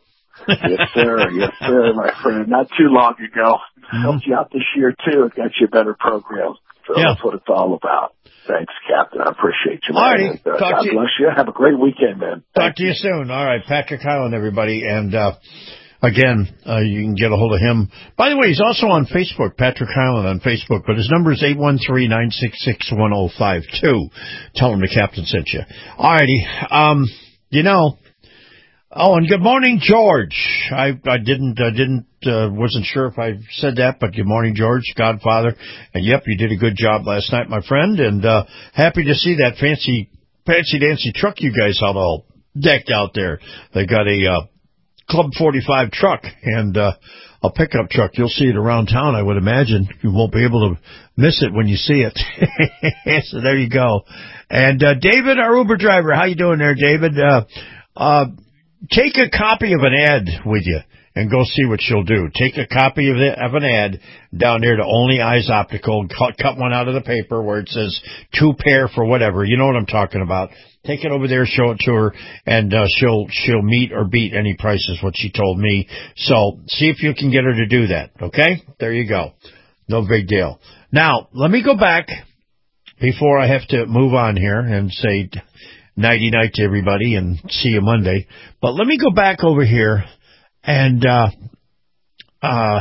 Yes, sir. Yes, sir, my friend. Not too long ago. Mm-hmm. Helped you out this year, too. It got you a better program. So yeah. That's what it's all about. Thanks, Captain. I appreciate you, man. All righty. And, uh, Talk God to bless you. Have a great weekend, man. Talk Thank to you soon. All right, Patrick Hyland, everybody. And, uh, again, uh, you can get a hold of him. By the way, he's also on Facebook, Patrick Hyland on Facebook, but his number is eight one three, nine six six, one zero five two. Tell him the captain sent you. All righty. Um, you know, oh, and good morning, George. I, I didn't, I didn't, uh, wasn't sure if I said that, but good morning, George, Godfather. And yep, you did a good job last night, my friend, and, uh, happy to see that fancy, fancy dancy truck you guys had all decked out there. They got a, uh, Club forty-five truck and, uh, a pickup truck. You'll see it around town, I would imagine. You won't be able to miss it when you see it. So there you go. And, uh, David, our Uber driver, how you doing there, David? Uh, uh, Take a copy of an ad with you and go see what she'll do. Take a copy of, the, of an ad down there to Only Eyes Optical. Cut, cut one out of the paper where it says two pair for whatever. You know what I'm talking about. Take it over there, show it to her, and uh, she'll she'll meet or beat any prices, what she told me. So see if you can get her to do that, okay? There you go. No big deal. Now, let me go back before I have to move on here and say nighty-night to everybody and see you Monday. But let me go back over here and uh, uh,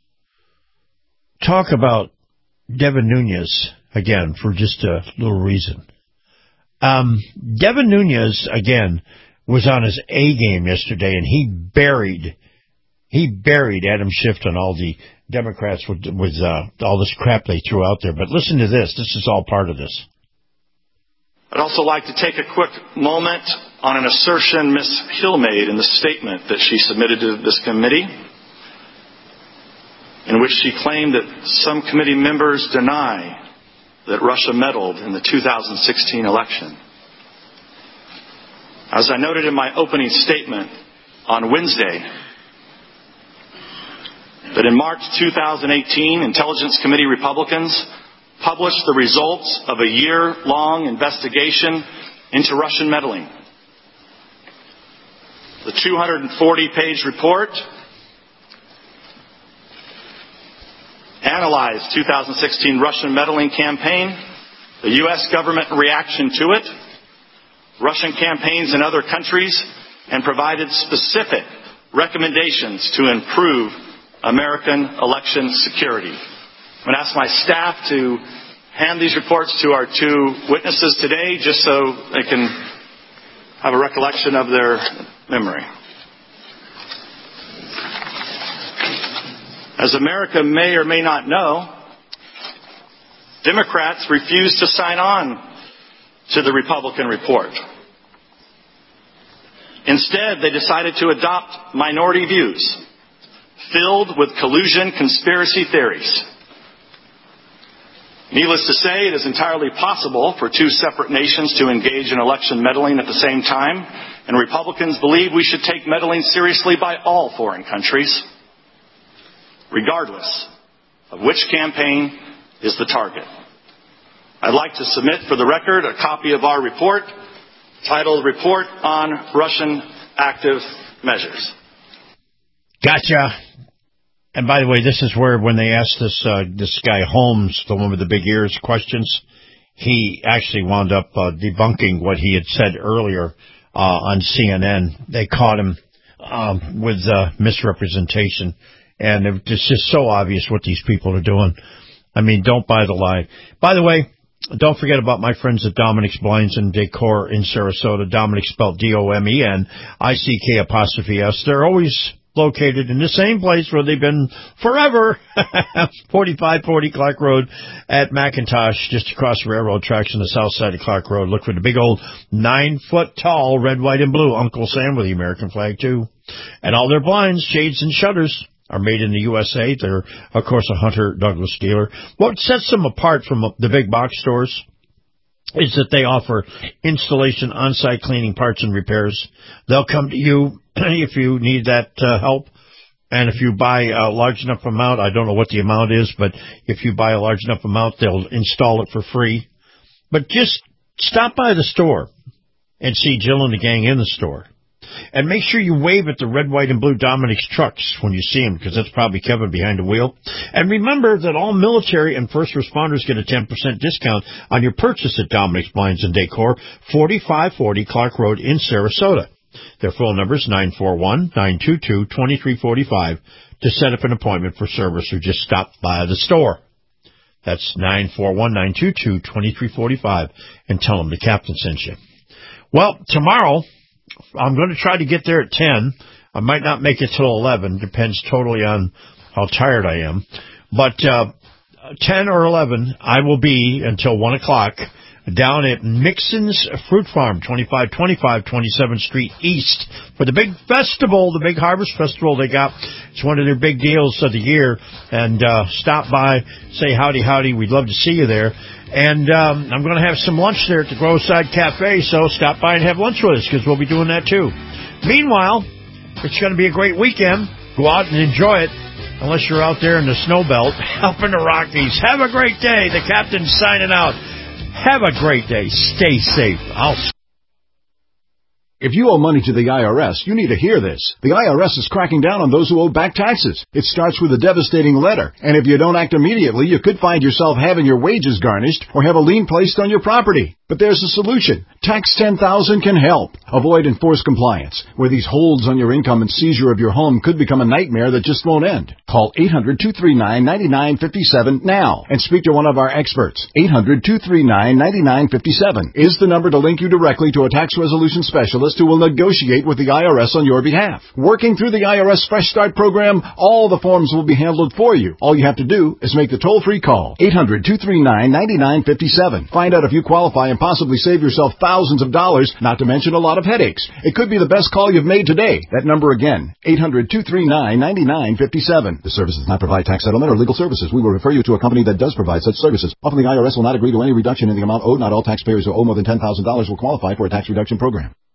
talk about Devin Nunes again for just a little reason. Um, Devin Nunes, again, was on his A game yesterday, and he buried, he buried Adam Schiff on all the Democrats with, with uh, all this crap they threw out there. But listen to this. This is all part of this. I'd also like to take a quick moment on an assertion Miz Hill made in the statement that she submitted to this committee, in which she claimed that some committee members deny that Russia meddled in the two thousand sixteen election. As I noted in my opening statement on Wednesday, that in March two thousand eighteen, Intelligence Committee Republicans published the results of a year-long investigation into Russian meddling. The two hundred forty page report analyzed two thousand sixteen Russian meddling campaign, the U S government reaction to it, Russian campaigns in other countries, and provided specific recommendations to improve American election security. I'm going to ask my staff to hand these reports to our two witnesses today, just so they can have a recollection of their memory. As America may or may not know, Democrats refused to sign on to the Republican report. Instead, they decided to adopt minority views filled with collusion conspiracy theories. Needless to say, it is entirely possible for two separate nations to engage in election meddling at the same time, and Republicans believe we should take meddling seriously by all foreign countries, regardless of which campaign is the target. I'd like to submit for the record a copy of our report titled Report on Russian Active Measures. Gotcha. And by the way, this is where when they asked this uh, this guy Holmes, the one with the big ears, questions, he actually wound up uh, debunking what he had said earlier uh, on C N N. They caught him um, with uh, misrepresentation. And it's just so obvious what these people are doing. I mean, don't buy the lie. By the way, don't forget about my friends at Dominic's Blinds and Decor in Sarasota. Dominic spelled D O M E N I C K apostrophe S. They're always located in the same place where they've been forever. forty-five forty Clark Road at McIntosh, just across the railroad tracks on the south side of Clark Road. Look for the big old nine-foot-tall red, white, and blue Uncle Sam with the American flag, too. And all their blinds, shades, and shutters are made in the U S A. They're, of course, a Hunter Douglas dealer. What sets them apart from the big box stores is that they offer installation, on-site cleaning, parts, and repairs. They'll come to you if you need that uh, help. And if you buy a large enough amount, I don't know what the amount is, but if you buy a large enough amount, they'll install it for free. But just stop by the store and see Jill and the gang in the store. And make sure you wave at the red, white, and blue Dominic's trucks when you see him, because that's probably Kevin behind the wheel. And remember that all military and first responders get a ten percent discount on your purchase at Dominic's Blinds and Decor, forty-five forty Clark Road in Sarasota. Their phone number is nine four one, nine two two, two three four five to set up an appointment for service or just stop by the store. That's nine four one, nine two two, two three four five and tell them the captain sent you. Well, tomorrow I'm going to try to get there at ten. I might not make it till eleven. Depends totally on how tired I am. But uh, ten or eleven, I will be until one o'clock down at Mixon's Fruit Farm, twenty-five twenty-five twenty-seventh Street East, for the big festival, the big harvest festival they got. It's one of their big deals of the year. And uh, stop by, say howdy, howdy. We'd love to see you there. And um, I'm going to have some lunch there at the Growside Cafe, so stop by and have lunch with us, because we'll be doing that too. Meanwhile, it's going to be a great weekend. Go out and enjoy it, unless you're out there in the snow belt, up in the Rockies. Have a great day. The captain's signing out. Have a great day. Stay safe. I'll If you owe money to the I R S, you need to hear this. The I R S is cracking down on those who owe back taxes. It starts with a devastating letter, and if you don't act immediately, you could find yourself having your wages garnished or have a lien placed on your property. But there's a solution. Tax ten thousand can help. Avoid enforced compliance, where these holds on your income and seizure of your home could become a nightmare that just won't end. Call eight hundred, two three nine, nine nine five seven now and speak to one of our experts. eight hundred, two three nine, nine nine five seven is the number to link you directly to a tax resolution specialist who will negotiate with the I R S on your behalf. Working through the I R S Fresh Start program, all the forms will be handled for you. All you have to do is make the toll-free call. eight hundred, two three nine, nine nine five seven. Find out if you qualify and possibly save yourself thousands of dollars, not to mention a lot of headaches. It could be the best call you've made today. That number again, eight hundred, two three nine, nine nine five seven. The service does not provide tax settlement or legal services. We will refer you to a company that does provide such services. Often the I R S will not agree to any reduction in the amount owed. Not all taxpayers who owe more than ten thousand dollars will qualify for a tax reduction program.